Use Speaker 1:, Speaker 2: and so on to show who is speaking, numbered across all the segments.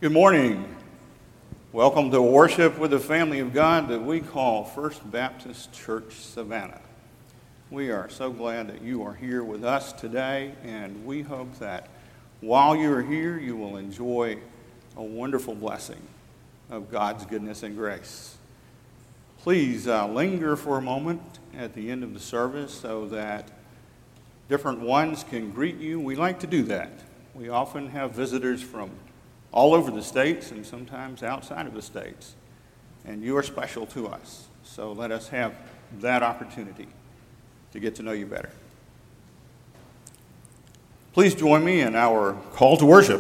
Speaker 1: Good morning. Welcome to worship with the family of God that we call First Baptist Church Savannah. We are so glad that you are here with us today, and we hope that while you are here, you will enjoy a wonderful blessing of God's goodness and grace. Please linger for a moment at the end of the service so that different ones can greet you. We like to do that. We often have visitors from all over the states and sometimes outside of the states. And you are special to us. So let us have that opportunity to get to know you better. Please join me in our call to worship.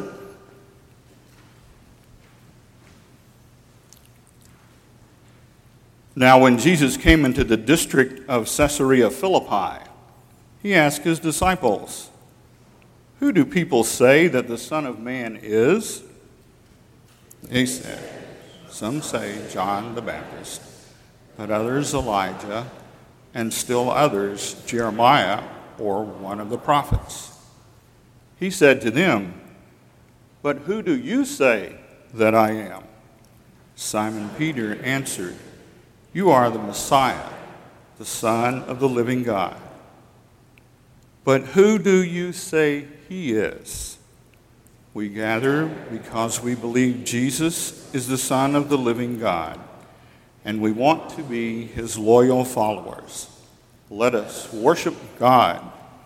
Speaker 1: Now, when Jesus came into the district of Caesarea Philippi, he asked his disciples, "Who do people say that the Son of Man is?" He said, "Some say John the Baptist, but others Elijah, and still others Jeremiah or one of the prophets." He said to them, "But who do you say that I am?" Simon Peter answered, "You are the Messiah, the Son of the living God." "But who do you say he is?" "We gather because we believe Jesus is the Son of the living God, and we want to be his loyal followers. Let us worship God."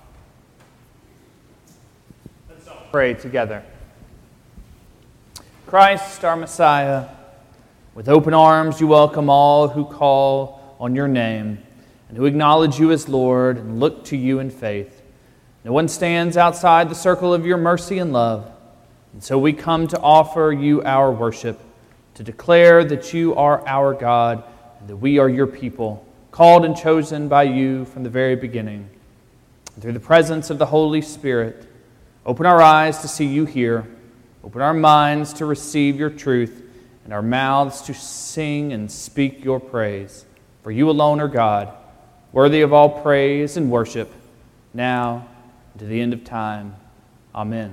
Speaker 2: Let's all pray together. Christ, our Messiah, with open arms you welcome all who call on your name and who acknowledge you as Lord and look to you in faith. No one stands outside the circle of your mercy and love. And so we come to offer you our worship, to declare that you are our God and that we are your people, called and chosen by you from the very beginning. And through the presence of the Holy Spirit, open our eyes to see you here, open our minds to receive your truth, and our mouths to sing and speak your praise. For you alone are God, worthy of all praise and worship, now and to the end of time. Amen.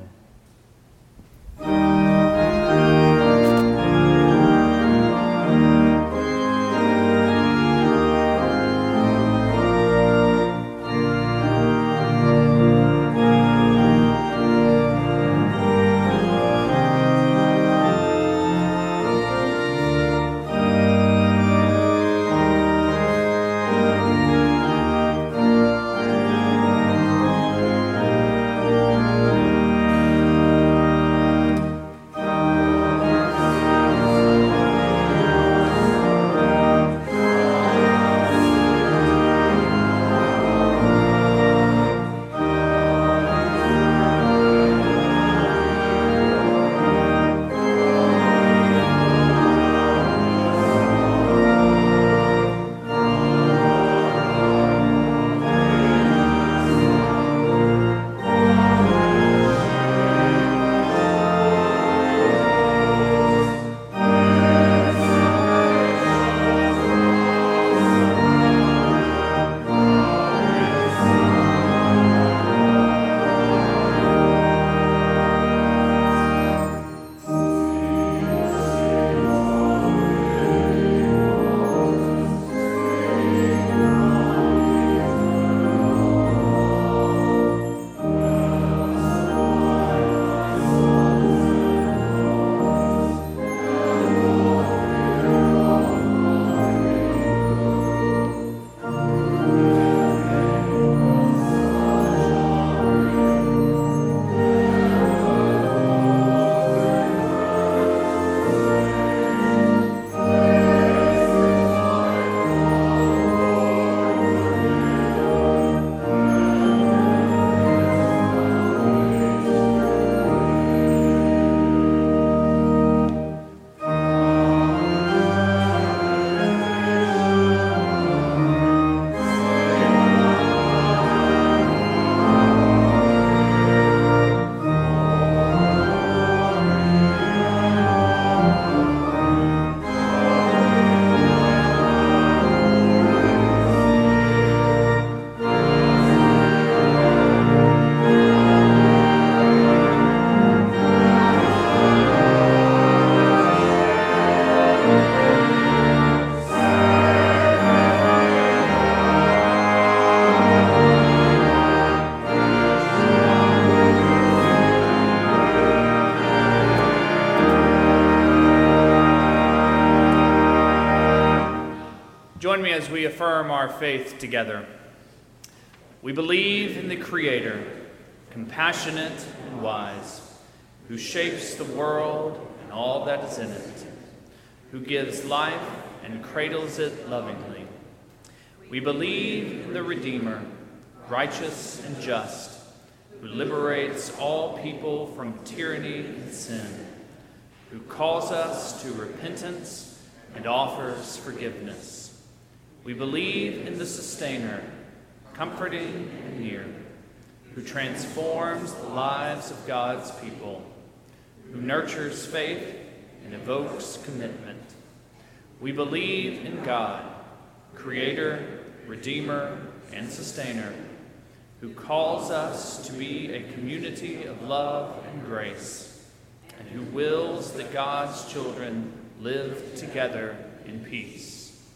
Speaker 2: Join me as we affirm our faith together. We believe in the Creator, compassionate and wise, who shapes the world and all that is in it, who gives life and cradles it lovingly. We believe in the Redeemer, righteous and just, who liberates all people from tyranny and sin, who calls us to repentance and offers forgiveness. We believe in the Sustainer, comforting and near, who transforms the lives of God's people, who nurtures faith and evokes commitment. We believe in God, Creator, Redeemer, and Sustainer, who calls us to be a community of love and grace, and who wills that God's children live together in peace.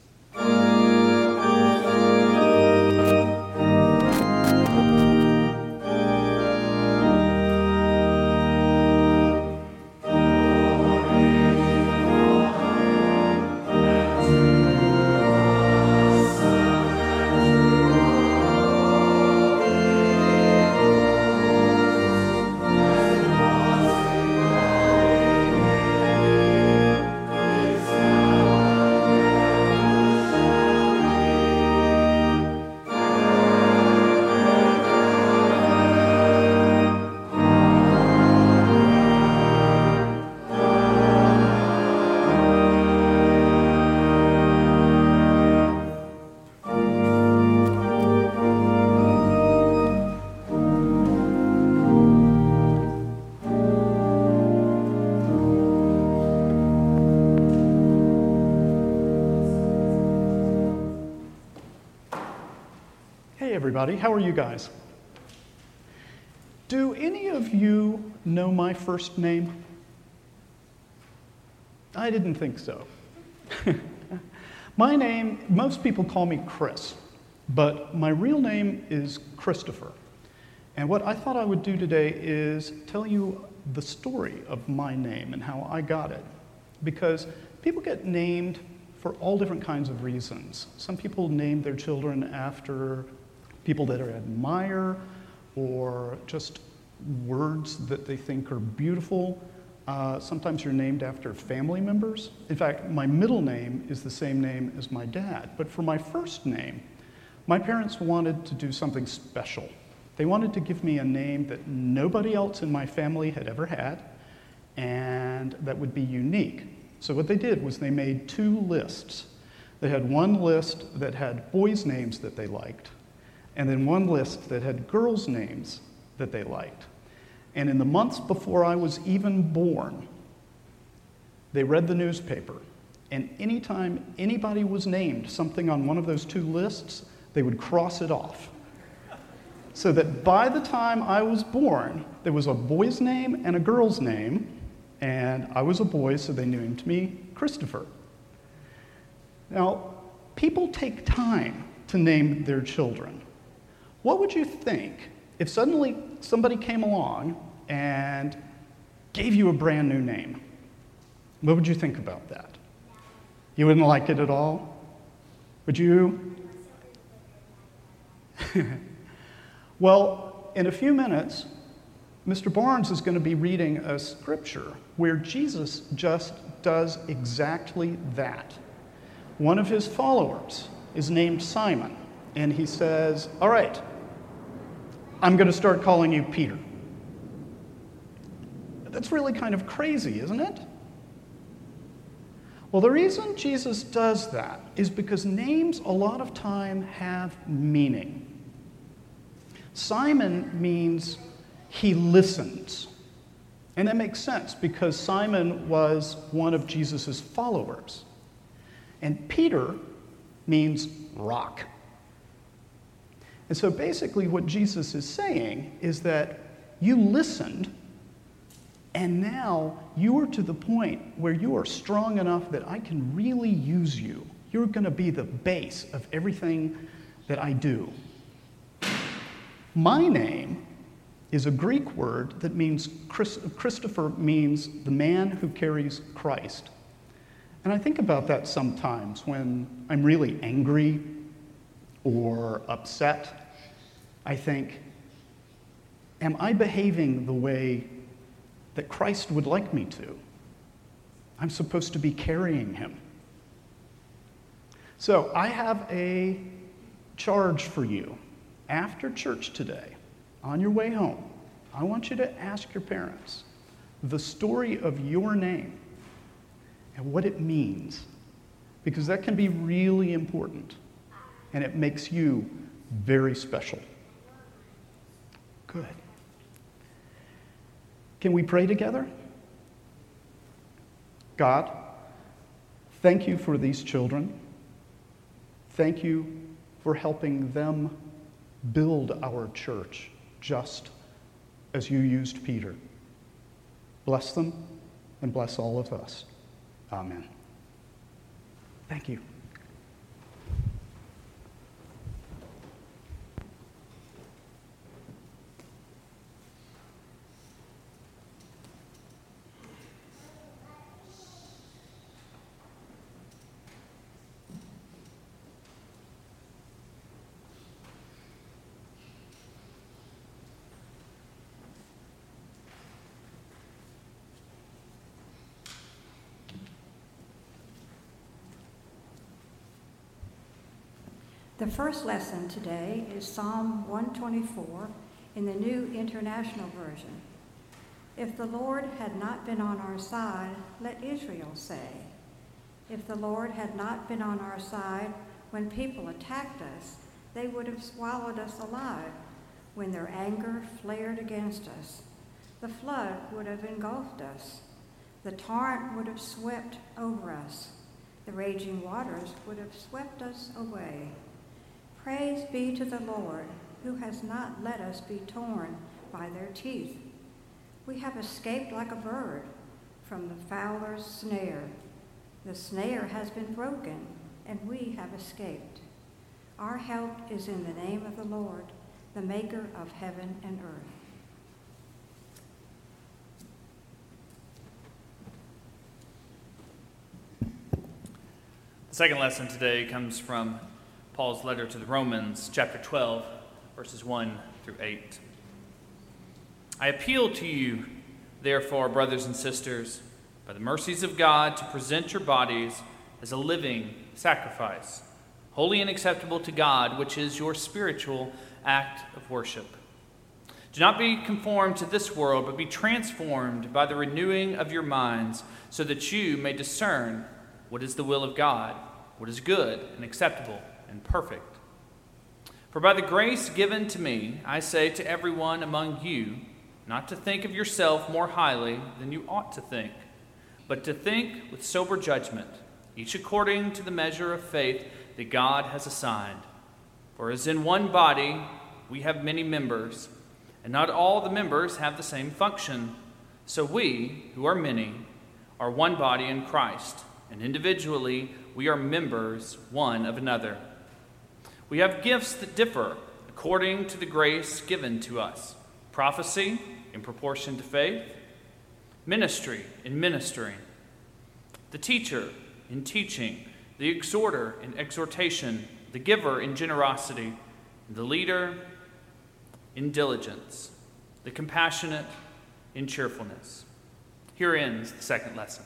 Speaker 3: Hey everybody, how are you guys? Do any of you know my first name? I didn't think so. My name, most people call me Chris, but my real name is Christopher. And what I thought I would do today is tell you the story of my name and how I got it. Because people get named for all different kinds of reasons. Some people name their children after people that they admire, or just words that they think are beautiful. Sometimes you're named after family members. In fact, my middle name is the same name as my dad. But for my first name, my parents wanted to do something special. They wanted to give me a name that nobody else in my family had ever had, and that would be unique. So what they did was they made two lists. They had one list that had boys' names that they liked, and then one list that had girls' names that they liked. And in the months before I was even born, they read the newspaper, and anytime anybody was named something on one of those two lists, they would cross it off. So that by the time I was born, there was a boy's name and a girl's name, and I was a boy, so they named me Christopher. Now, people take time to name their children. What would you think if suddenly somebody came along and gave you a brand new name? What would you think about that? You wouldn't like it at all? Would you? Well, in a few minutes, Mr. Barnes is going to be reading a scripture where Jesus just does exactly that. One of his followers is named Simon, and he says, "All right, I'm going to start calling you Peter." That's really kind of crazy, isn't it? Well, the reason Jesus does that is because names a lot of time have meaning. Simon means he listens. And that makes sense because Simon was one of Jesus' followers. And Peter means rock. And so basically what Jesus is saying is that you listened, and now you are to the point where you are strong enough that I can really use you. You're going to be the base of everything that I do. My name is a Greek word that means, Christopher means the man who carries Christ. And I think about that sometimes when I'm really angry or upset. I think, am I behaving the way that Christ would like me to? I'm supposed to be carrying him. So I have a charge for you. After church today, on your way home, I want you to ask your parents the story of your name and what it means, because that can be really important, and it makes you very special. Good. Can we pray together? God, thank you for these children. Thank you for helping them build our church just as you used Peter. Bless them and bless all of us. Amen. Thank you.
Speaker 4: The first lesson today is Psalm 124 in the New International Version. If the Lord had not been on our side, let Israel say. If the Lord had not been on our side when people attacked us, they would have swallowed us alive when their anger flared against us. The flood would have engulfed us. The torrent would have swept over us. The raging waters would have swept us away. Praise be to the Lord, who has not let us be torn by their teeth. We have escaped like a bird from the fowler's snare. The snare has been broken, and we have escaped. Our help is in the name of the Lord, the maker of heaven and earth.
Speaker 2: The second lesson today comes from Paul's letter to the Romans, chapter 12, verses 1 through 8. I appeal to you, therefore, brothers and sisters, by the mercies of God, to present your bodies as a living sacrifice, holy and acceptable to God, which is your spiritual act of worship. Do not be conformed to this world, but be transformed by the renewing of your minds, so that you may discern what is the will of God, what is good and acceptable and perfect. For by the grace given to me, I say to everyone among you, not to think of yourself more highly than you ought to think, but to think with sober judgment, each according to the measure of faith that God has assigned. For as in one body we have many members, and not all the members have the same function, so we, who are many, are one body in Christ, and individually we are members one of another. We have gifts that differ according to the grace given to us. Prophecy in proportion to faith, ministry in ministering, the teacher in teaching, the exhorter in exhortation, the giver in generosity, the leader in diligence, the compassionate in cheerfulness. Here ends the second lesson.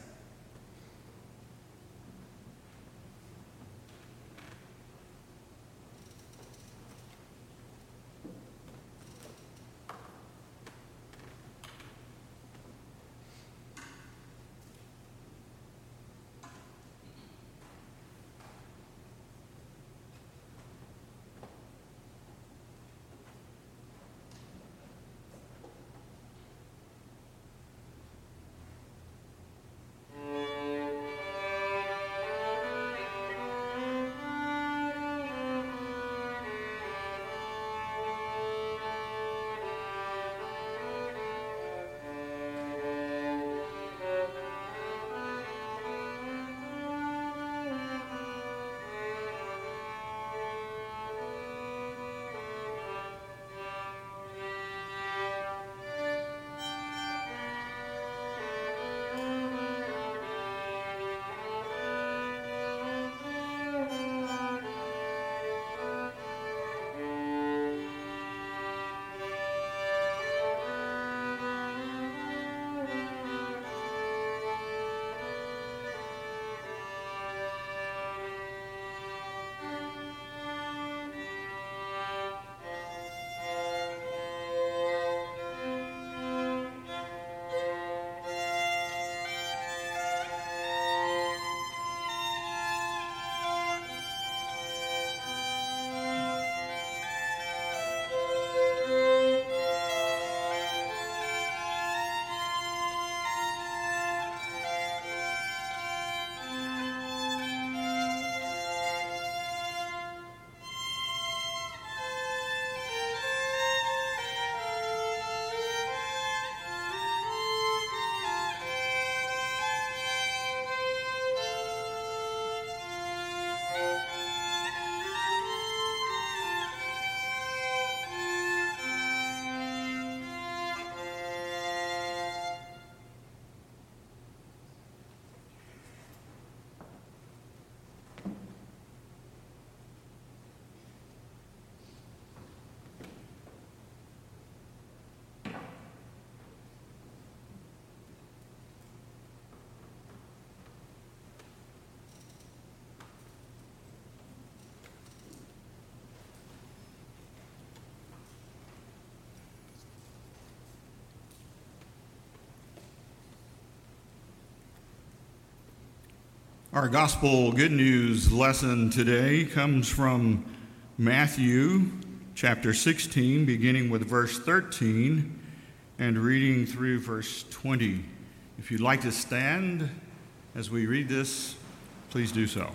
Speaker 1: Our gospel good news lesson today comes from Matthew chapter 16, beginning with verse 13 and reading through verse 20. If you'd like to stand as we read this, please do so.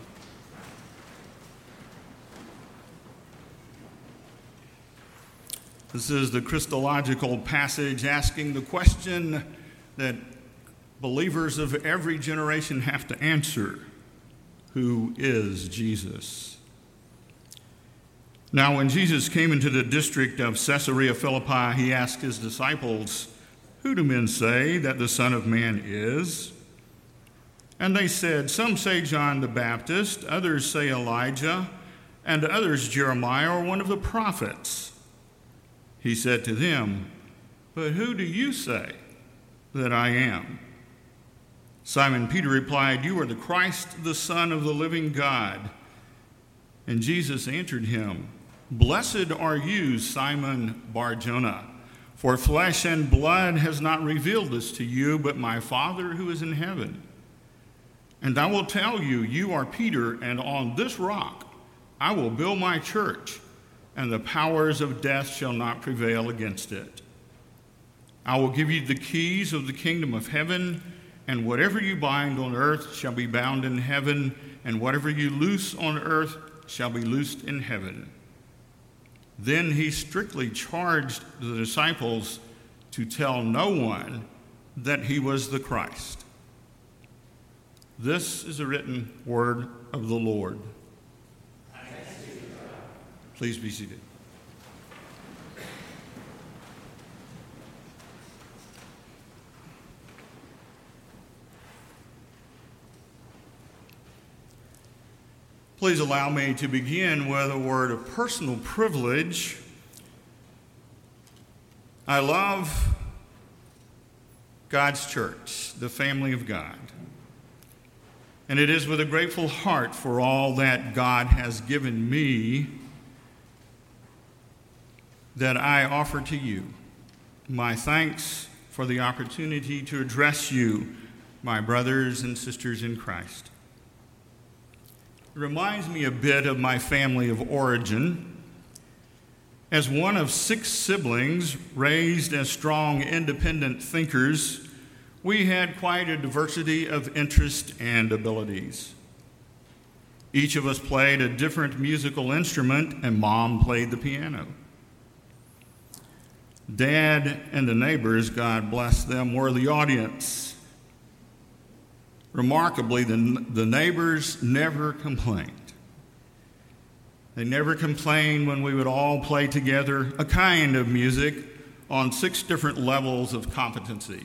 Speaker 1: This is the Christological passage asking the question that believers of every generation have to answer: who is Jesus? Now, when Jesus came into the district of Caesarea Philippi, he asked his disciples, "Who do men say that the Son of Man is?" And they said, "Some say John the Baptist, others say Elijah, and others Jeremiah or one of the prophets." He said to them, "But who do you say that I am?" Simon Peter replied, "You are the Christ, the Son of the living God." And Jesus answered him, "Blessed are you, Simon Bar-Jonah, for flesh and blood has not revealed this to you, but my Father who is in heaven. And I will tell you, you are Peter, and on this rock I will build my church, and the powers of death shall not prevail against it. I will give you the keys of the kingdom of heaven, and whatever you bind on earth shall be bound in heaven, and whatever you loose on earth shall be loosed in heaven." Then he strictly charged the disciples to tell no one that he was the Christ. This is a written word of the Lord. Please be seated. Please allow me to begin with a word of personal privilege. I love God's church, the family of God. And it is with a grateful heart for all that God has given me that I offer to you my thanks for the opportunity to address you, my brothers and sisters in Christ. It reminds me a bit of my family of origin. As one of 6 siblings raised as strong, independent thinkers, we had quite a diversity of interest and abilities. Each of us played a different musical instrument, and Mom played the piano. Dad and the neighbors, God bless them, were the audience. Remarkably, the neighbors never complained. They never complained when we would all play together a kind of music on 6 different levels of competency.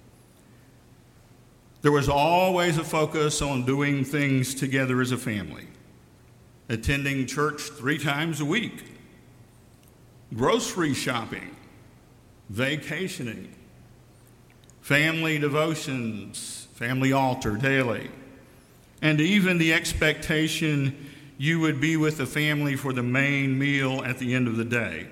Speaker 1: There was always a focus on doing things together as a family, attending church 3 times a week, grocery shopping, vacationing, family devotions, family altar daily, and even the expectation you would be with the family for the main meal at the end of the day.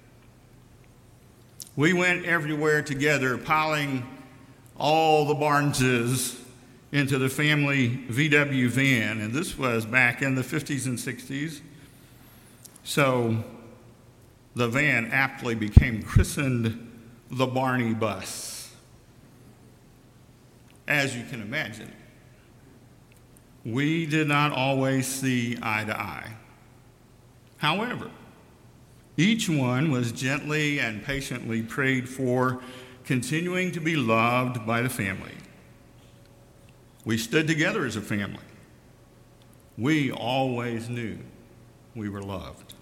Speaker 1: We went everywhere together, piling all the Barneses into the family VW van, and this was back in the 50s and 60s. So the van aptly became christened the Barney Bus. As you can imagine, we did not always see eye to eye. However, each one was gently and patiently prayed for, continuing to be loved by the family. We stood together as a family. We always knew we were loved.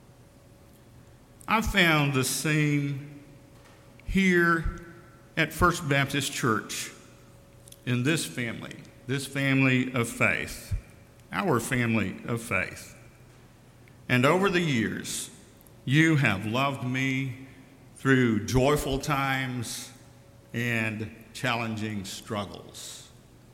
Speaker 1: I found the same here at First Baptist Church in this family of faith, our family of faith. And over the years, you have loved me through joyful times and challenging struggles.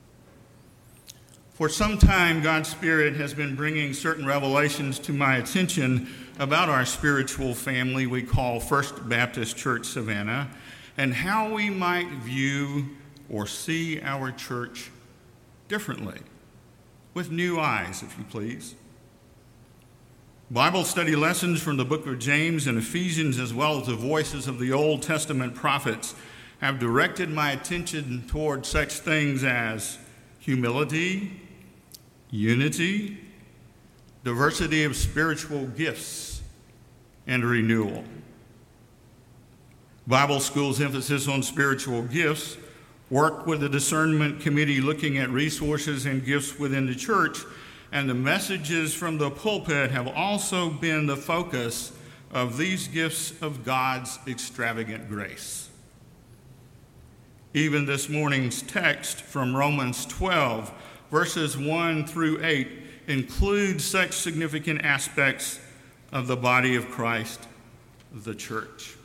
Speaker 1: For some time, God's Spirit has been bringing certain revelations to my attention about our spiritual family we call First Baptist Church Savannah, and how we might view or see our church differently. with new eyes, if you please. Bible study lessons from the book of James and Ephesians, as well as the voices of the Old Testament prophets, have directed my attention toward such things as humility, unity, diversity of spiritual gifts, and renewal. Bible school's emphasis on spiritual gifts, work with the discernment committee looking at resources and gifts within the church, and the messages from the pulpit have also been the focus of these gifts of God's extravagant grace. Even this morning's text from Romans 12, verses 1 through 8, includes such significant aspects of the body of Christ, the church.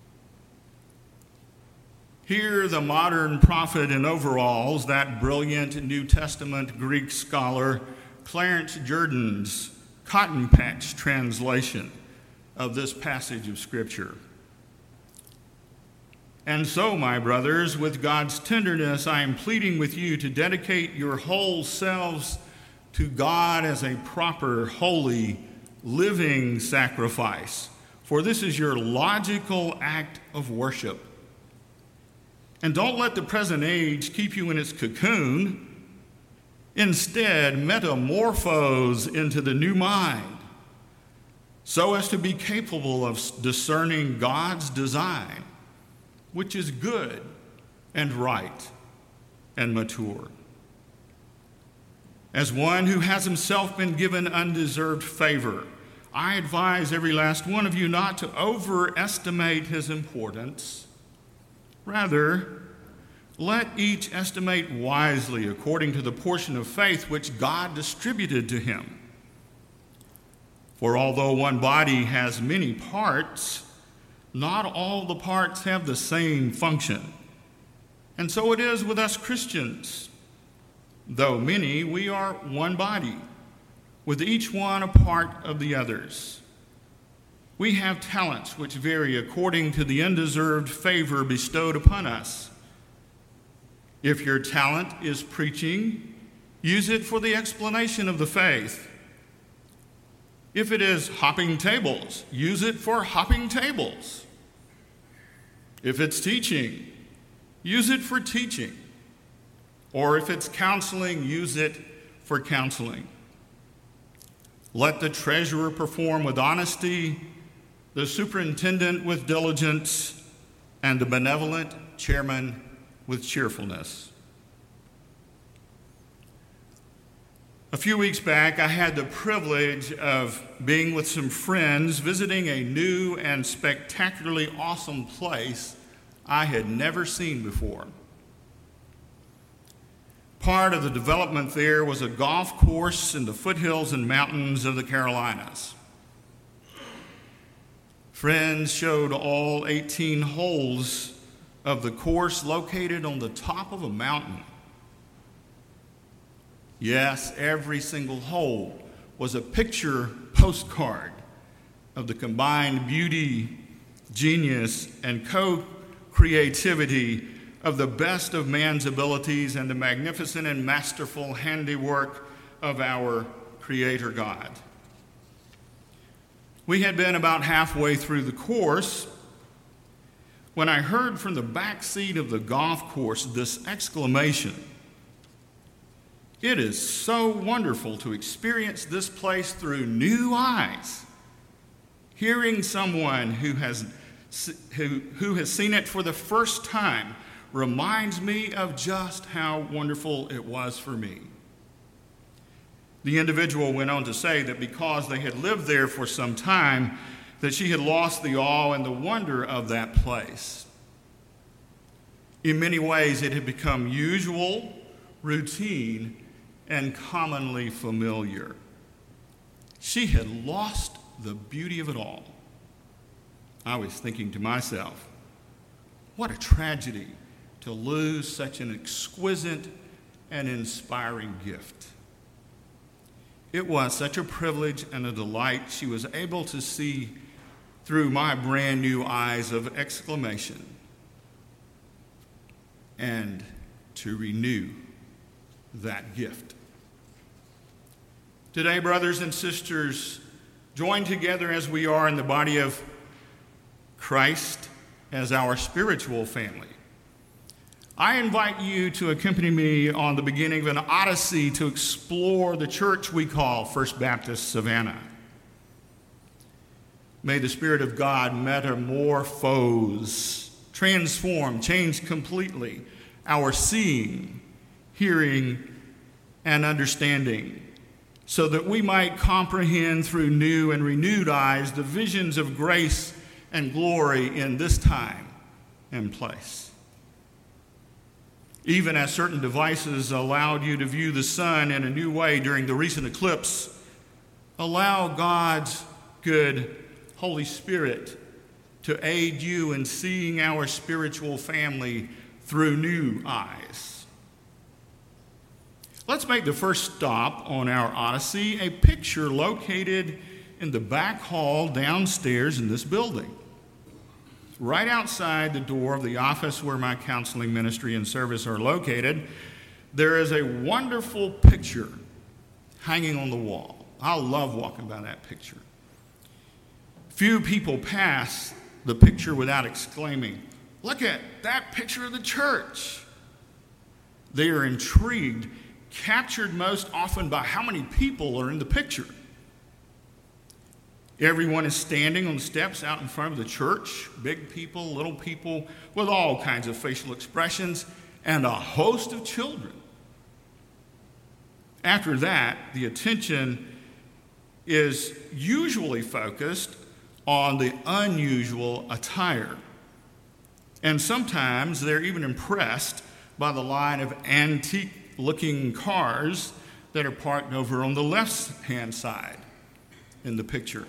Speaker 1: Here, the modern prophet in overalls, that brilliant New Testament Greek scholar, Clarence Jordan's cotton patch translation of this passage of Scripture. And so, my brothers, with God's tenderness, I am pleading with you to dedicate your whole selves to God as a proper, holy, living sacrifice, for this is your logical act of worship. And don't let the present age keep you in its cocoon. Instead, metamorphose into the new mind, so as to be capable of discerning God's design, which is good and right and mature. As one who has himself been given undeserved favor, I advise every last one of you not to overestimate his importance. Rather, let each estimate wisely according to the portion of faith which God distributed to him. For although one body has many parts, not all the parts have the same function. And so it is with us Christians. Though many, we are one body, with each one a part of the others. We have talents which vary according to the undeserved favor bestowed upon us. If your talent is preaching, use it for the explanation of the faith. If it is hopping tables, use it for hopping tables. If it's teaching, use it for teaching. Or if it's counseling, use it for counseling. Let the treasurer perform with honesty, the superintendent with diligence, and the benevolent chairman with cheerfulness. A few weeks back, I had the privilege of being with some friends visiting a new and spectacularly awesome place I had never seen before. Part of the development there was a golf course in the foothills and mountains of the Carolinas. Friends showed all 18 holes of the course located on the top of a mountain. Yes, every single hole was a picture postcard of the combined beauty, genius, and co-creativity of the best of man's abilities and the magnificent and masterful handiwork of our Creator God. We had been about halfway through the course when I heard from the back seat of the golf course this exclamation: "It is so wonderful to experience this place through new eyes." Hearing someone who has seen it for the first time reminds me of just how wonderful it was for me. The individual went on to say that because they had lived there for some time, that she had lost the awe and the wonder of that place. In many ways, it had become usual, routine, and commonly familiar. She had lost the beauty of it all. I was thinking to myself, what a tragedy to lose such an exquisite and inspiring gift. It was such a privilege and a delight she was able to see through my brand new eyes of exclamation and to renew that gift. Today, brothers and sisters, join together as we are in the body of Christ as our spiritual family. I invite you to accompany me on the beginning of an odyssey to explore the church we call First Baptist Savannah. May the Spirit of God metamorphose, transform, change completely our seeing, hearing, and understanding, so that we might comprehend through new and renewed eyes the visions of grace and glory in this time and place. Even as certain devices allowed you to view the sun in a new way during the recent eclipse, allow God's good Holy Spirit to aid you in seeing our spiritual family through new eyes. Let's make the first stop on our odyssey a picture located in the back hall downstairs in this building. Right outside the door of the office where my counseling ministry and service are located, there is a wonderful picture hanging on the wall. I love walking by that picture. Few people pass the picture without exclaiming, "Look at that picture of the church." They are intrigued, captured most often by how many people are in the picture. Everyone is standing on the steps out in front of the church, big people, little people, with all kinds of facial expressions, and a host of children. After that, the attention is usually focused on the unusual attire. And sometimes they're even impressed by the line of antique-looking cars that are parked over on the left-hand side in the picture.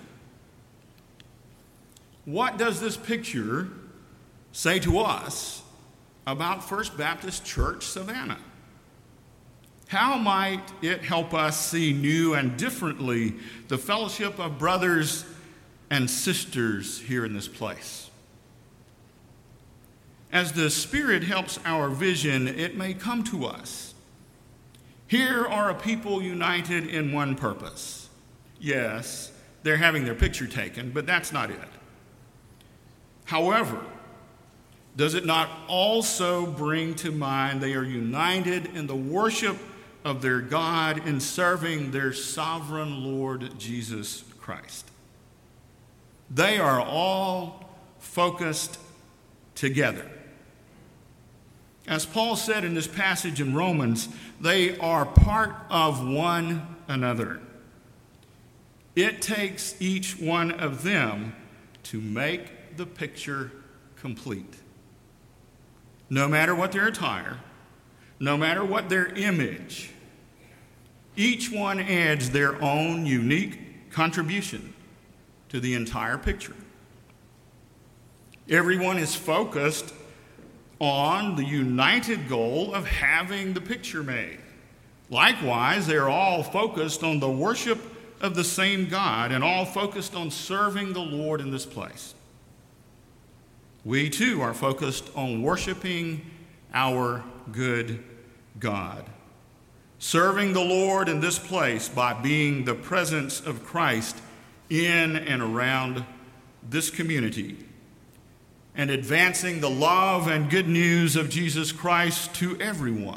Speaker 1: What does this picture say to us about First Baptist Church Savannah? How might it help us see new and differently the fellowship of brothers and sisters here in this place? As the Spirit helps our vision, it may come to us. Here are a people united in one purpose. Yes, they're having their picture taken, but that's not it. However, does it not also bring to mind they are united in the worship of their God in serving their sovereign Lord Jesus Christ? They are all focused together. As Paul said in this passage in Romans, they are part of one another. It takes each one of them to make the picture complete. No matter what their attire, no matter what their image, each one adds their own unique contribution to the entire picture. Everyone is focused on the united goal of having the picture made. Likewise, they're all focused on the worship of the same God and all focused on serving the Lord in this place. We too are focused on worshiping our good God, serving the Lord in this place by being the presence of Christ in and around this community, and advancing the love and good news of Jesus Christ to everyone.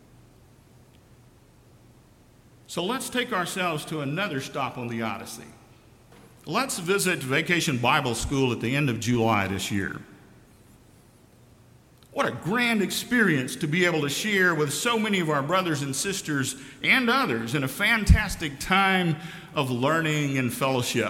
Speaker 1: So let's take ourselves to another stop on the Odyssey. Let's visit Vacation Bible School at the end of July this year. What a grand experience to be able to share with so many of our brothers and sisters and others in a fantastic time of learning and fellowship.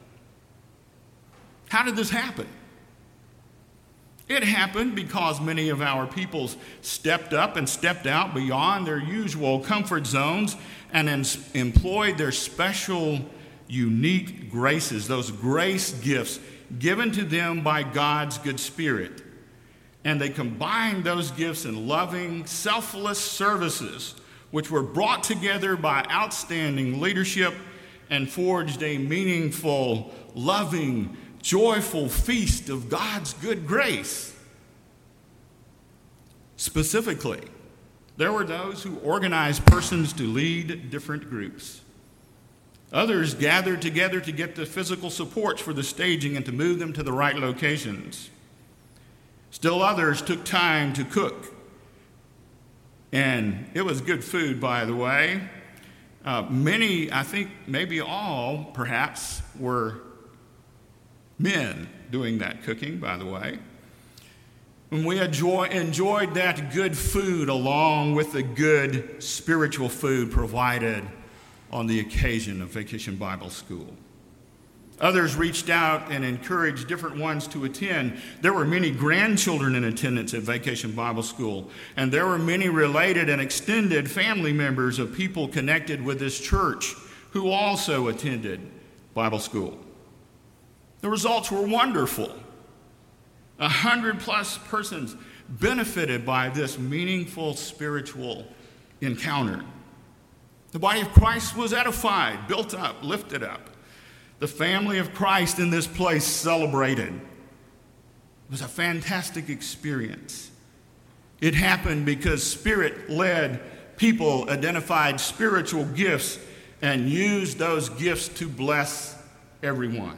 Speaker 1: How did this happen? It happened because many of our peoples stepped up and stepped out beyond their usual comfort zones and employed their special, unique graces, those grace gifts given to them by God's good Spirit. And they combined those gifts in loving, selfless services, which were brought together by outstanding leadership and forged a meaningful, loving, joyful feast of God's good grace. Specifically, there were those who organized persons to lead different groups. Others gathered together to get the physical supports for the staging and to move them to the right locations. Still others took time to cook. And it was good food, by the way. Many, I think maybe all, perhaps, were men doing that cooking, by the way. And we enjoyed that good food along with the good spiritual food provided on the occasion of Vacation Bible School. Others reached out and encouraged different ones to attend. There were many grandchildren in attendance at Vacation Bible School, and there were many related and extended family members of people connected with this church who also attended Bible school. The results were wonderful. 100+ persons benefited by this meaningful spiritual encounter. The body of Christ was edified, built up, lifted up. The family of Christ in this place celebrated. It was a fantastic experience. It happened because Spirit-led people identified spiritual gifts and used those gifts to bless everyone.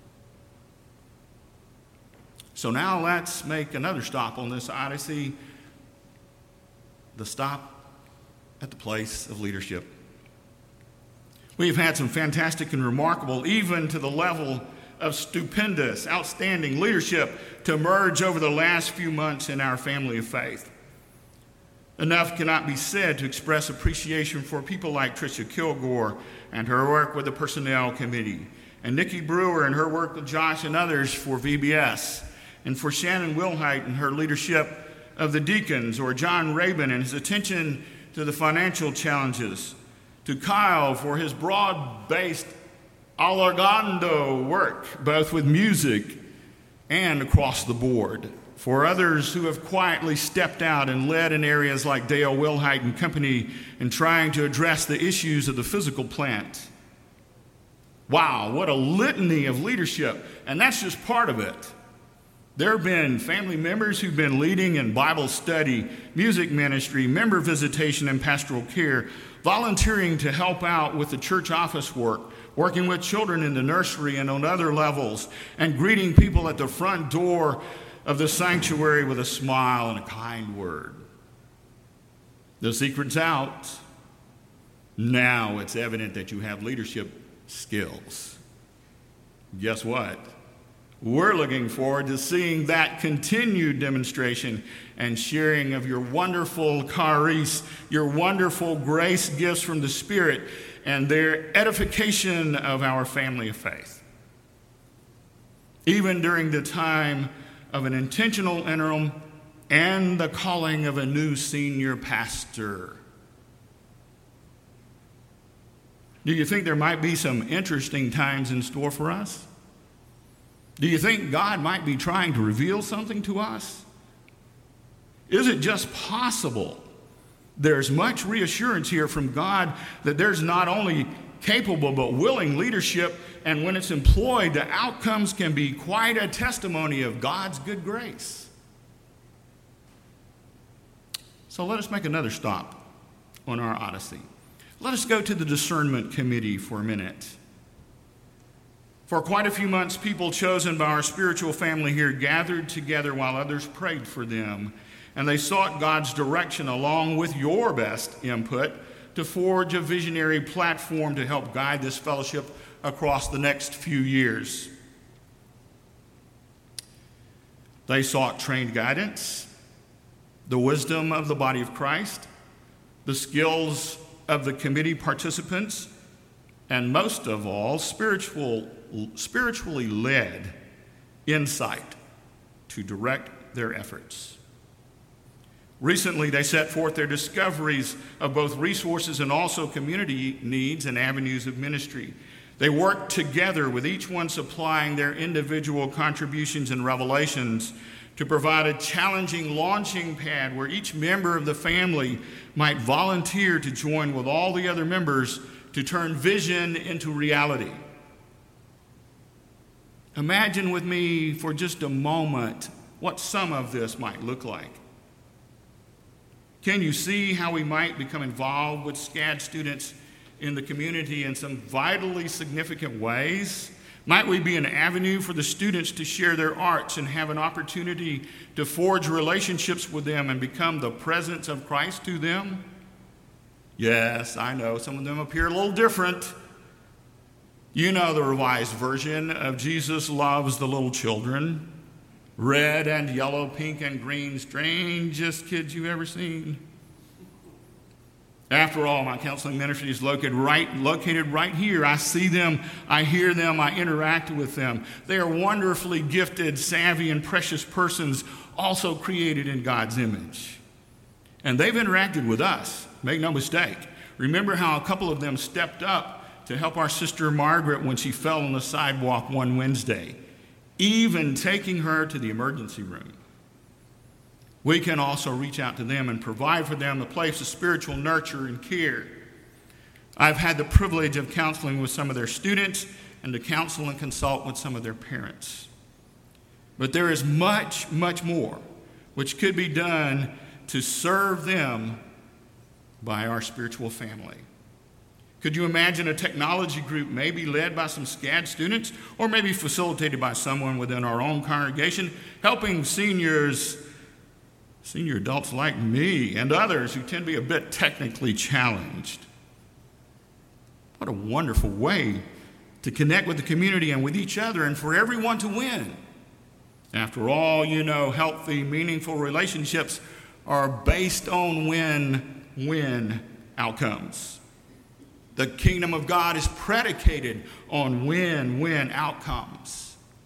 Speaker 1: So now let's make another stop on this Odyssey, the stop at the place of leadership. We've had some fantastic and remarkable, even to the level of stupendous, outstanding leadership to emerge over the last few months in our family of faith. Enough cannot be said to express appreciation for people like Tricia Kilgore and her work with the Personnel Committee, and Nikki Brewer and her work with Josh and others for VBS, and for Shannon Wilhite and her leadership of the deacons, or John Rabin and his attention to the financial challenges, to Kyle for his broad-based allargando work, both with music and across the board, for others who have quietly stepped out and led in areas like Dale Wilhite and Company in trying to address the issues of the physical plant. Wow, what a litany of leadership, and that's just part of it. There have been family members who've been leading in Bible study, music ministry, member visitation, and pastoral care, volunteering to help out with the church office work, working with children in the nursery and on other levels, and greeting people at the front door of the sanctuary with a smile and a kind word. The secret's out. Now it's evident that you have leadership skills. Guess what? We're looking forward to seeing that continued demonstration and sharing of your wonderful charis, your wonderful grace gifts from the Spirit, and their edification of our family of faith. Even during the time of an intentional interim and the calling of a new senior pastor. Do you think there might be some interesting times in store for us? Do you think God might be trying to reveal something to us? Is it just possible? There's much reassurance here from God that there's not only capable but willing leadership, and when it's employed, the outcomes can be quite a testimony of God's good grace. So let us make another stop on our Odyssey. Let us go to the discernment committee for a minute. For quite a few months, people chosen by our spiritual family here gathered together while others prayed for them, and they sought God's direction along with your best input to forge a visionary platform to help guide this fellowship across the next few years. They sought trained guidance, the wisdom of the body of Christ, the skills of the committee participants, and most of all, spiritually led insight to direct their efforts. Recently, they set forth their discoveries of both resources and also community needs and avenues of ministry. They worked together, with each one supplying their individual contributions and revelations to provide a challenging launching pad where each member of the family might volunteer to join with all the other members to turn vision into reality. Imagine with me for just a moment what some of this might look like. Can you see how we might become involved with SCAD students in the community in some vitally significant ways? Might we be an avenue for the students to share their arts and have an opportunity to forge relationships with them and become the presence of Christ to them? Yes, I know some of them appear a little different. You know the Revised Version of Jesus Loves the Little Children. Red and yellow, pink and green, strangest kids you've ever seen. After all, my counseling ministry is located right here. I see them, I hear them, I interact with them. They are wonderfully gifted, savvy, and precious persons, also created in God's image. And they've interacted with us, make no mistake. Remember how a couple of them stepped up to help our sister Margaret when she fell on the sidewalk one Wednesday, even taking her to the emergency room. We can also reach out to them and provide for them a place of spiritual nurture and care. I've had the privilege of counseling with some of their students and to counsel and consult with some of their parents. But there is much, much more which could be done to serve them by our spiritual family. Could you imagine a technology group maybe led by some SCAD students or maybe facilitated by someone within our own congregation, helping senior adults like me and others who tend to be a bit technically challenged? What a wonderful way to connect with the community and with each other and for everyone to win. After all, healthy, meaningful relationships are based on win-win outcomes. The kingdom of God is predicated on win-win outcomes.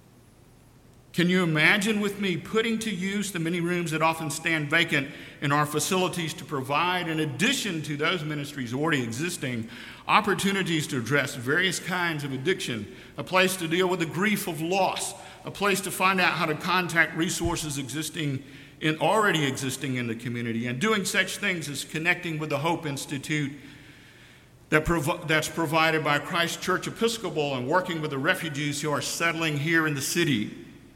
Speaker 1: Can you imagine with me putting to use the many rooms that often stand vacant in our facilities to provide, in addition to those ministries already existing, opportunities to address various kinds of addiction, a place to deal with the grief of loss, a place to find out how to contact resources already existing in the community, and doing such things as connecting with the Hope Institute that's provided by Christ Church Episcopal and working with the refugees who are settling here in the city.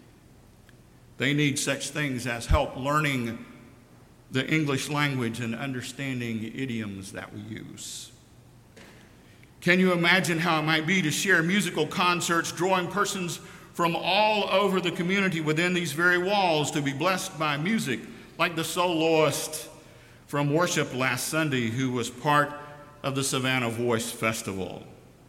Speaker 1: They need such things as help learning the English language and understanding idioms that we use. Can you imagine how it might be to share musical concerts, drawing persons from all over the community within these very walls to be blessed by music, like the soloist from worship last Sunday who was part of the Savannah Voice Festival?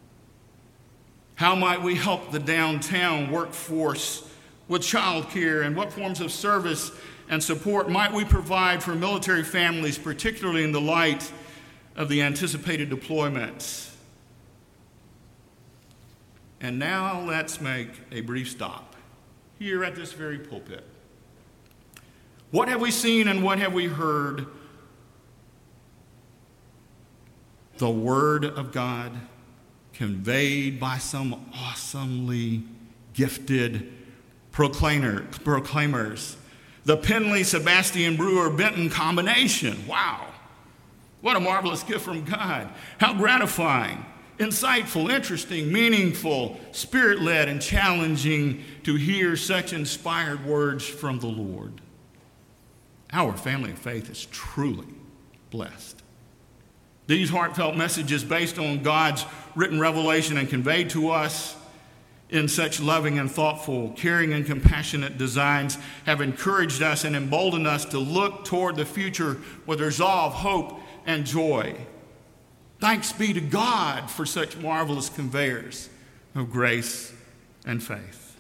Speaker 1: How might we help the downtown workforce with childcare, and what forms of service and support might we provide for military families, particularly in the light of the anticipated deployments? And now let's make a brief stop here at this very pulpit. What have we seen and what have we heard? The Word of God conveyed by some awesomely gifted proclaimers. The Penley, Sebastian Brewer, Benton combination. Wow. What a marvelous gift from God. How gratifying, insightful, interesting, meaningful, spirit-led, and challenging to hear such inspired words from the Lord. Our family of faith is truly blessed. These heartfelt messages based on God's written revelation and conveyed to us in such loving and thoughtful, caring and compassionate designs have encouraged us and emboldened us to look toward the future with resolve, hope, and joy. Thanks be to God for such marvelous conveyors of grace and faith.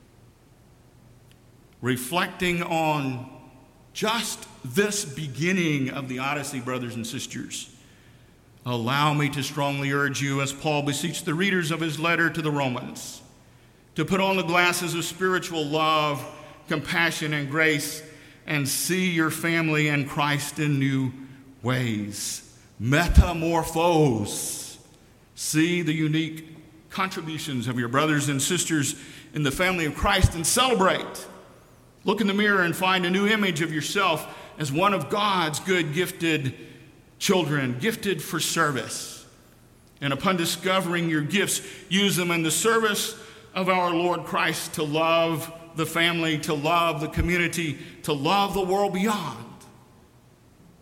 Speaker 1: Reflecting on just this beginning of the Odyssey, brothers and sisters, allow me to strongly urge you, as Paul beseeched the readers of his letter to the Romans, to put on the glasses of spiritual love, compassion, and grace, and see your family and Christ in new ways. Metamorphose. See the unique contributions of your brothers and sisters in the family of Christ and celebrate. Look in the mirror and find a new image of yourself as one of God's good, gifted children, gifted for service. And upon discovering your gifts, use them in the service of our Lord Christ to love the family, to love the community, to love the world beyond.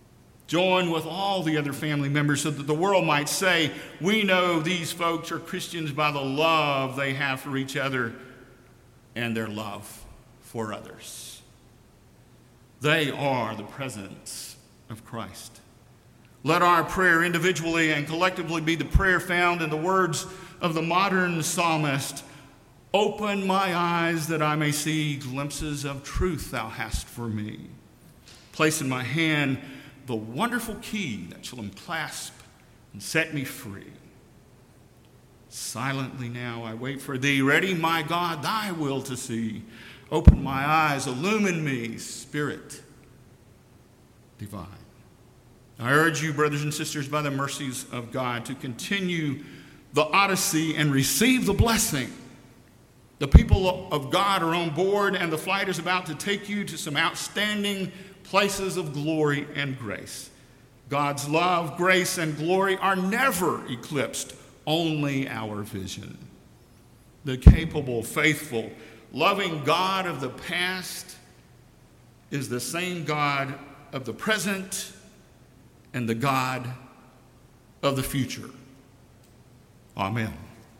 Speaker 1: Join with all the other family members so that the world might say, we know these folks are Christians by the love they have for each other and their love for others. They are the presence of Christ. Let our prayer individually and collectively be the prayer found in the words of the modern psalmist, open my eyes that I may see glimpses of truth thou hast for me. Place in my hand the wonderful key that shall unclasp and set me free. Silently now I wait for thee, ready, my God, thy will to see. Open my eyes, illumine me, Spirit divine. I urge you, brothers and sisters, by the mercies of God, to continue the odyssey and receive the blessing. The people of God are on board, and the flight is about to take you to some outstanding places of glory and grace. God's love, grace, and glory are never eclipsed, only our vision. The capable, faithful, loving God of the past is the same God of the present and the God of the future. Amen.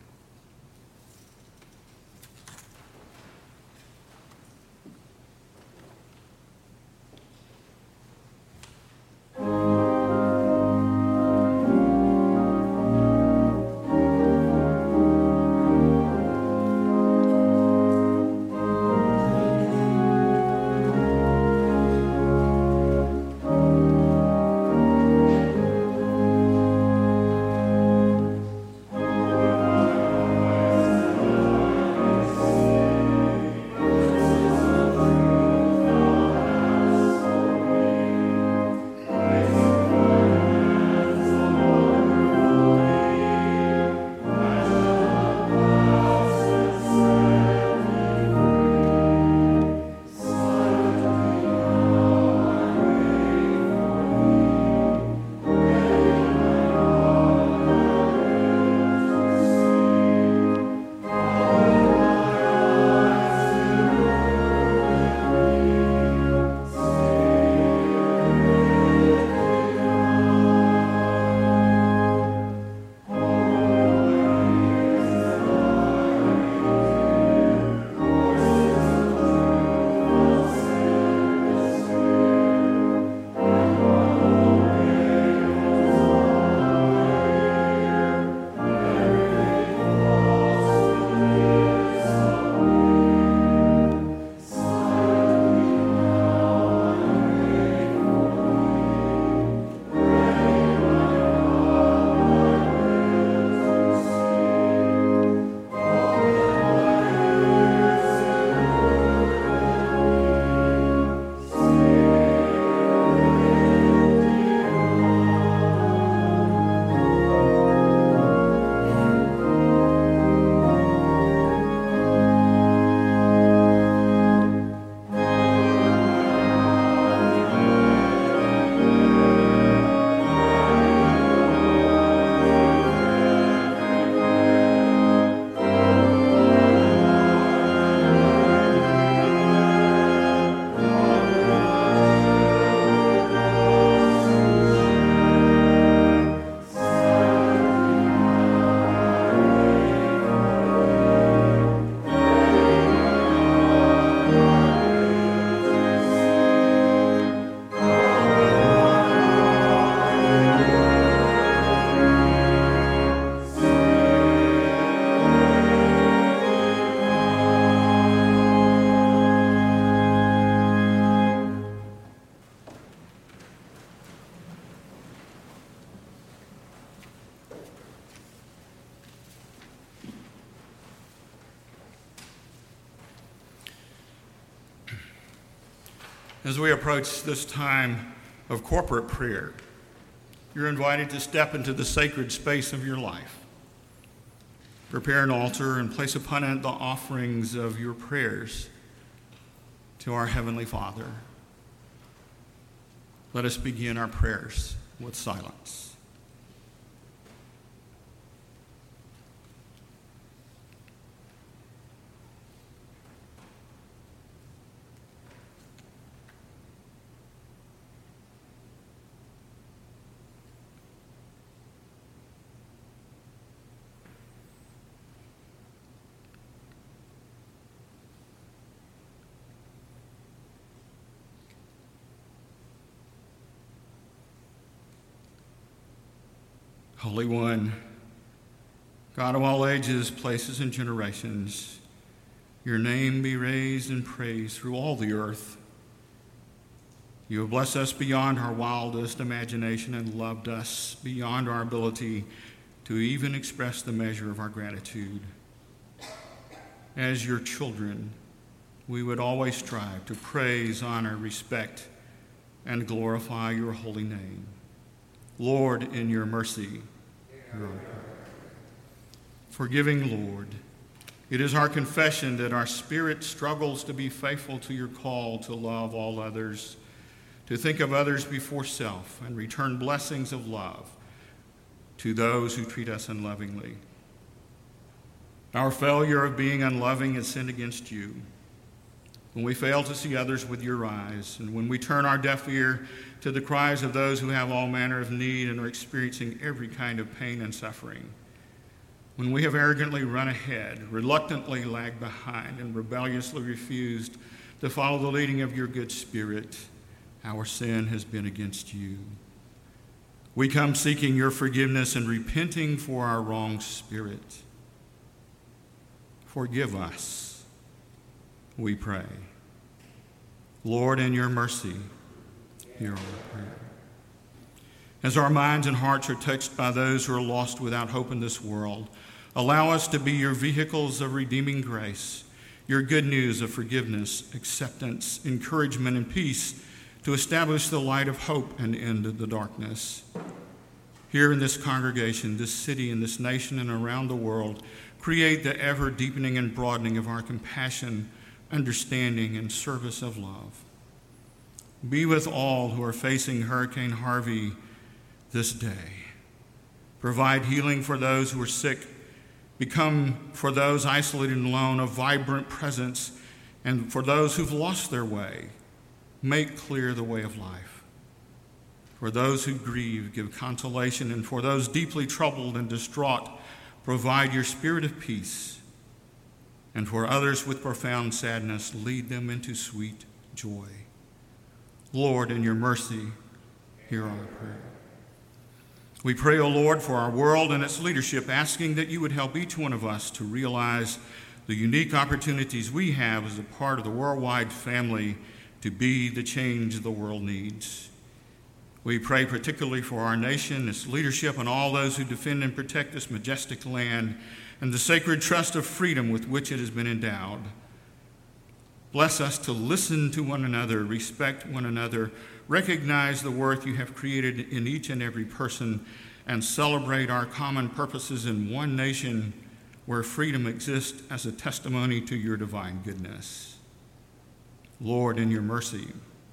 Speaker 1: As we approach this time of corporate prayer, you're invited to step into the sacred space of your life. Prepare an altar and place upon it the offerings of your prayers to our Heavenly Father. Let us begin our prayers with silence. Holy One, God of all ages, places, and generations, your name be raised and praised through all the earth. You have blessed us beyond our wildest imagination and loved us beyond our ability to even express the measure of our gratitude. As your children, we would always strive to praise, honor, respect, and glorify your holy name. Lord, in your mercy, hear our prayer. Forgiving Lord, it is our confession that our spirit struggles to be faithful to your call to love all others, to think of others before self, and return blessings of love to those who treat us unlovingly. Our failure of being unloving is sin against you. When we fail to see others with your eyes, and when we turn our deaf ear to the cries of those who have all manner of need and are experiencing every kind of pain and suffering, when we have arrogantly run ahead, reluctantly lagged behind, and rebelliously refused to follow the leading of your good Spirit, our sin has been against you. We come seeking your forgiveness and repenting for our wrong spirit. Forgive us, we pray. Lord, in your mercy, hear our prayer. As our minds and hearts are touched by those who are lost without hope in this world, allow us to be your vehicles of redeeming grace, your good news of forgiveness, acceptance, encouragement, and peace to establish the light of hope and end the darkness. Here in this congregation, this city, and this nation, and around the world, create the ever-deepening and broadening of our compassion, understanding, and service of love. Be with all who are facing Hurricane Harvey this day. Provide healing for those who are sick. Become, for those isolated and alone, a vibrant presence, and for those who've lost their way, make clear the way of life. For those who grieve, give consolation, and for those deeply troubled and distraught, provide your spirit of peace. And for others with profound sadness, lead them into sweet joy. Lord, in your mercy, hear our prayer. We pray, O Lord, for our world and its leadership, asking that you would help each one of us to realize the unique opportunities we have as a part of the worldwide family to be the change the world needs. We pray particularly for our nation, its leadership, and all those who defend and protect this majestic land and the sacred trust of freedom with which it has been endowed. Bless us to listen to one another, respect one another, recognize the worth you have created in each and every person, and celebrate our common purposes in one nation where freedom exists as a testimony to your divine goodness. Lord, in your mercy.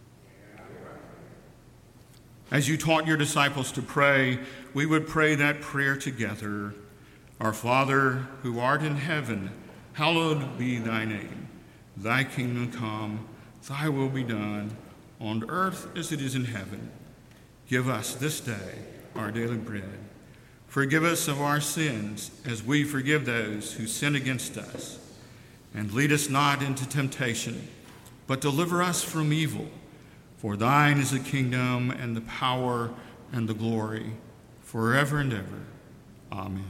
Speaker 1: As you taught your disciples to pray, we would pray that prayer together. Our Father, who art in heaven, hallowed be thy name. Thy kingdom come, thy will be done, on earth as it is in heaven. Give us this day our daily bread. Forgive us of our sins as we forgive those who sin against us. And lead us not into temptation, but deliver us from evil. For thine is the kingdom and the power and the glory forever and ever. Amen.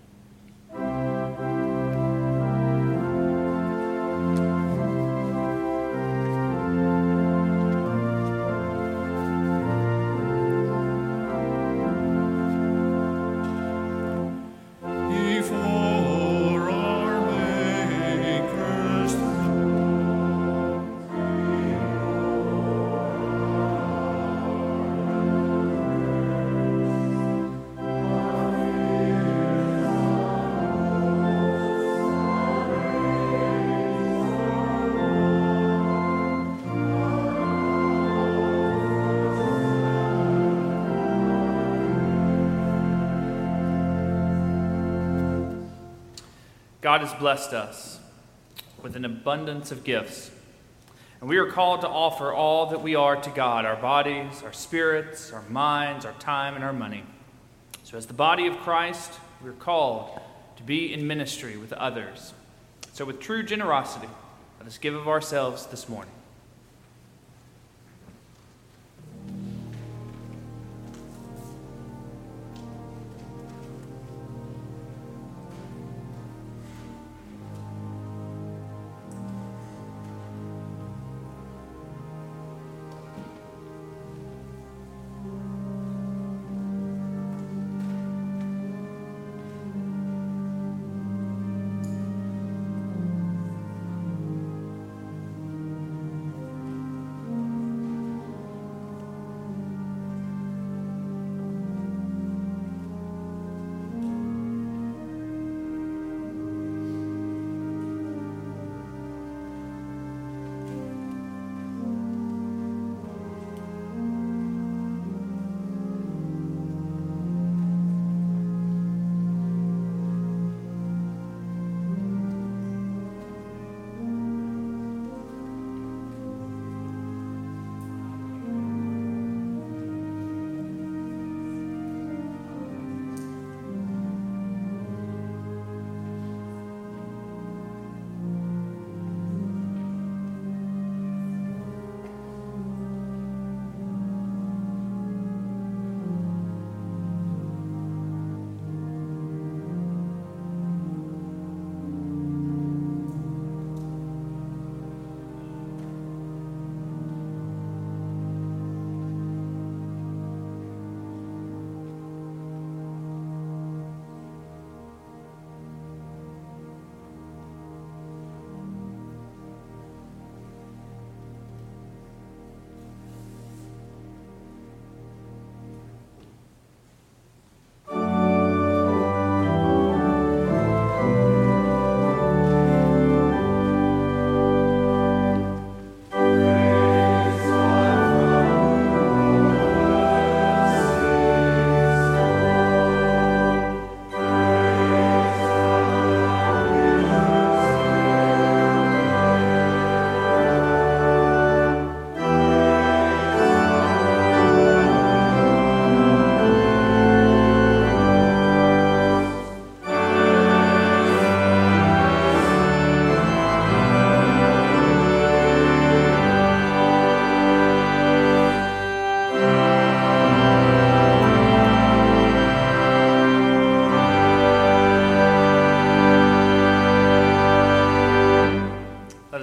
Speaker 2: God has blessed us with an abundance of gifts, and we are called to offer all that we are to God, our bodies, our spirits, our minds, our time, and our money. So as the body of Christ, we are called to be in ministry with others. So with true generosity, let us give of ourselves this morning.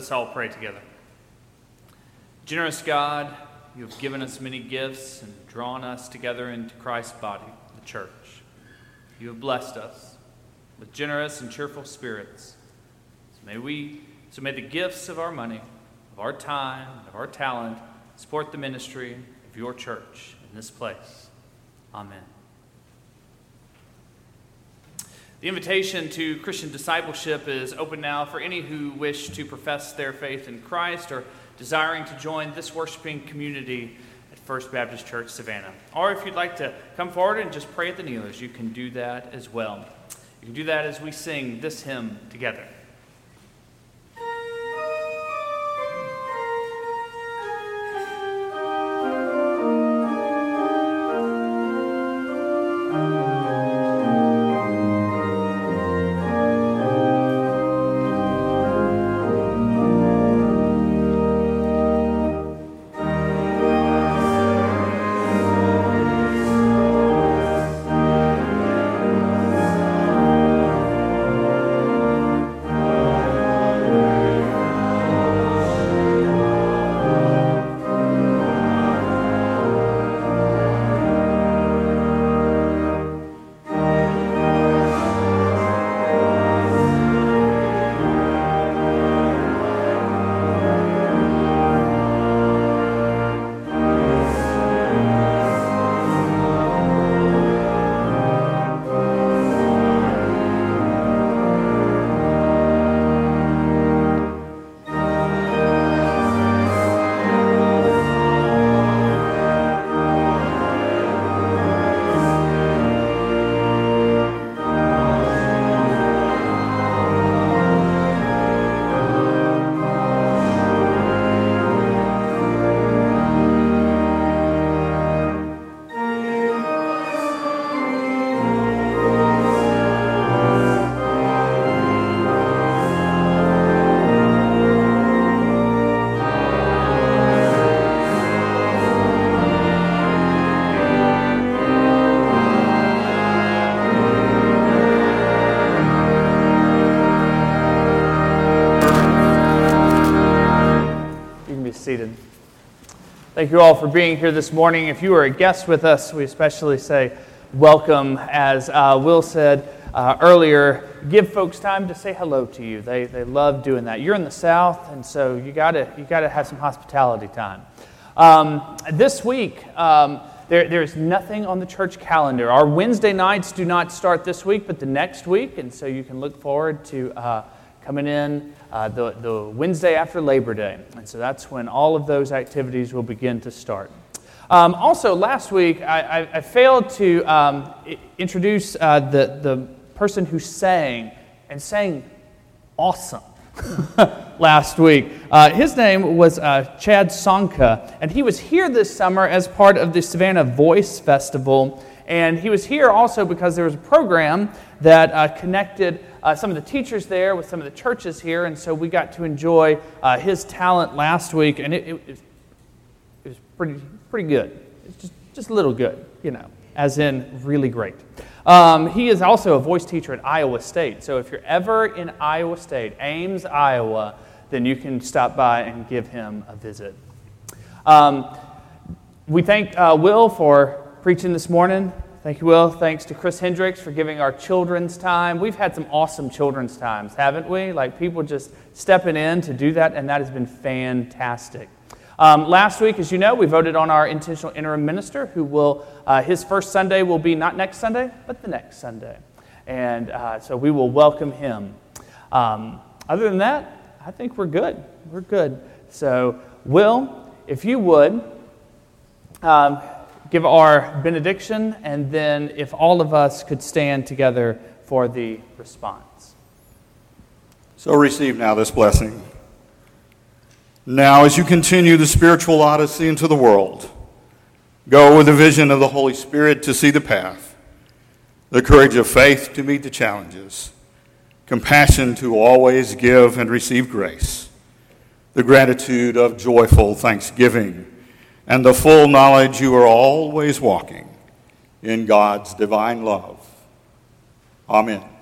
Speaker 2: us all pray together. Generous God, you have given us many gifts and drawn us together into Christ's body, the church. You have blessed us with generous and cheerful spirits. So may the gifts of our money, of our time, of our talent support the ministry of your church in this place. Amen. The invitation to Christian discipleship is open now for any who wish to profess their faith in Christ or desiring to join this worshiping community at First Baptist Church, Savannah. Or if you'd like to come forward and just pray at the kneelers, you can do that as well. You can do that as we sing this hymn together. Seated. Thank you all for being here this morning. If you are a guest with us, we especially say welcome. As Will said earlier, give folks time to say hello to you. They love doing that. You're in the South, and so you gotta have some hospitality time. This week, there's nothing on the church calendar. Our Wednesday nights do not start this week, but the next week, and so you can look forward to coming in the Wednesday after Labor Day. And so that's when all of those activities will begin to start. Also, last week, I failed to introduce the person who sang awesome last week. His name was Chad Sonka, and he was here this summer as part of the Savannah Voice Festival. And he was here also because there was a program that connected some of the teachers there with some of the churches here, and so we got to enjoy his talent last week, and it was pretty good. It's just a little good, as in really great. He is also a voice teacher at Iowa State, so if you're ever in Iowa State, Ames, Iowa, then you can stop by and give him a visit. We thank Will for preaching this morning. Thank you, Will. Thanks to Chris Hendricks for giving our children's time. We've had some awesome children's times, haven't we? Like people just stepping in to do that, and that has been fantastic. Last week, as you know, we voted on our intentional interim minister, who will, his first Sunday will be not next Sunday, but the next Sunday. And so we will welcome him. Other than that, I think we're good. We're good. So, Will, if you would, give our benediction, and then if all of us could stand together for the response.
Speaker 1: So receive now this blessing. Now, as you continue the spiritual odyssey into the world, go with the vision of the Holy Spirit to see the path, the courage of faith to meet the challenges, compassion to always give and receive grace, the gratitude of joyful thanksgiving, and the full knowledge you are always walking in God's divine love. Amen.